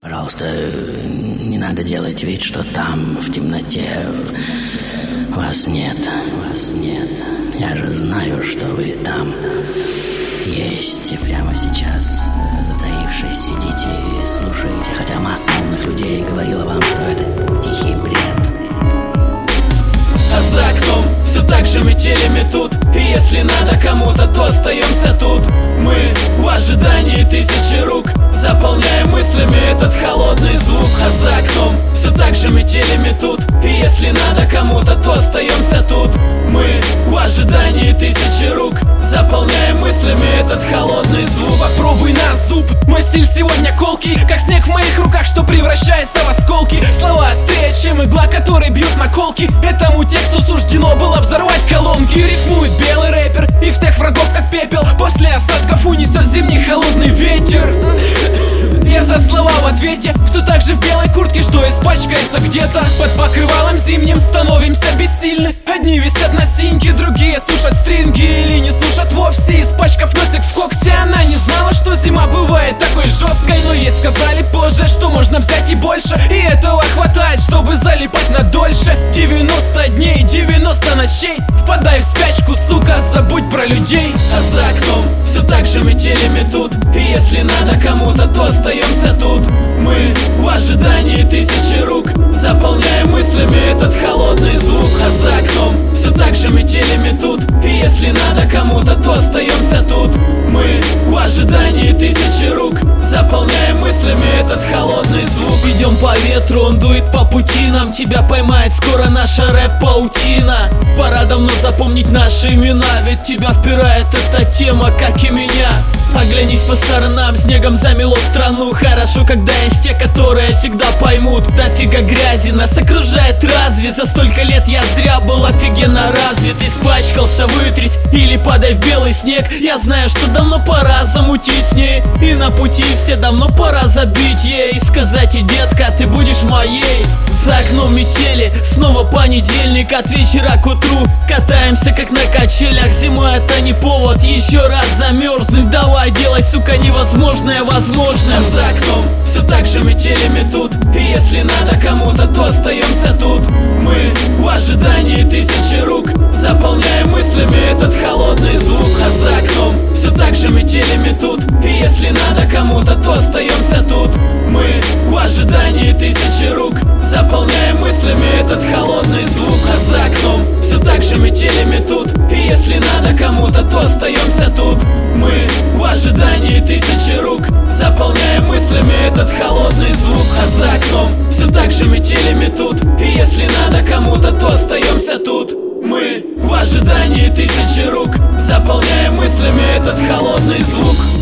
Пожалуйста, не надо делать вид, что там, в темноте, вас нет. Я же знаю, что вы там есть. И прямо сейчас, затаившись, сидите и слушаете. Хотя масса умных людей говорила вам, что это тихий бред. А за окном все так же метели метут. И если надо кому-то, то остаемся тут. Мы в ожидании тысячи рук, заполняем мыслями этот холодный звук. А за окном все так же метели метут. И если надо кому-то, то остаемся тут. Мы в ожидании тысячи рук, заполняем мыслями этот холодный звук. Попробуй на зуб, мой стиль сегодня колкий, как снег в моих руках, что превращается в осколки. Слова острее, чем игла, которые бьют на колки. Этому тексту суждено было взорвать колонки. Рифмует белый рэпер и всех врагов как пепел. После осадков унесет зимний холодный ветер. Я за слова в ответе все так же в белой куртке, что испачкается где-то. Под покрывалом зимним становимся бессильны. Одни висят на синьке, другие сушат стринги или не сушат вовсе, испачкав носик в коксе. Она не знала, что зима бывает такой жесткой, но ей сказали позже, что можно взять и больше. И этого хватает, чтобы залипать на дольше. 90 дней, 90 ночей, впадай в спячку, сука, забудь про людей. А за окном все так же метели метут. И если надо кому-то, то остаемся тут. Мы в ожидании тысячи рук, заполняем мыслями этот холодный звук. А за окном все так же метели метут. И если надо кому-то, то остаемся тут. Мы в ожидании тысячи рук, заполняем мыслями этот холодный звук. Идем по ветру, он дует по пути нам. Тебя поймает скоро наша рэп-паутина. Пора давно запомнить наши имена, ведь тебя впирает эта тема, как и меня. Оглянись по сторонам, снегом замело страну. Хорошо, когда есть те, которые всегда поймут. Дофига грязи нас окружает, разве за столько лет я зря был офигенно развит? Испачкался, вытрись или падай в белый снег. Я знаю, что давно пора замутить с ней, и на пути все давно пора забить ей. Сказать ей: детка, ты будешь моей. За окном метели, снова понедельник, от вечера к утру катаемся как на качелях. Зима — это не повод еще раз замерзнуть. Давай, делай, сука, невозможное возможным. А за окном все так же метели метут. И если надо кому-то, то остаемся тут. Мы в ожидании тысячи рук, заполняем мыслями этот холодный звук. А за окном все так же метели метут. И если надо кому-то, то остаемся тут. Мы в ожидании тысячи рук, заполняем мыслями этот холодный звук. А за окном все так же метели метут. И если надо кому-то, то остаемся тут. Мы в ожидании тысячи рук, заполняем мыслями этот холодный звук. А за окном все так же метели метут. И если надо кому-то, то остаемся тут. Мы в ожидании тысячи рук, заполняем мыслями этот холодный звук.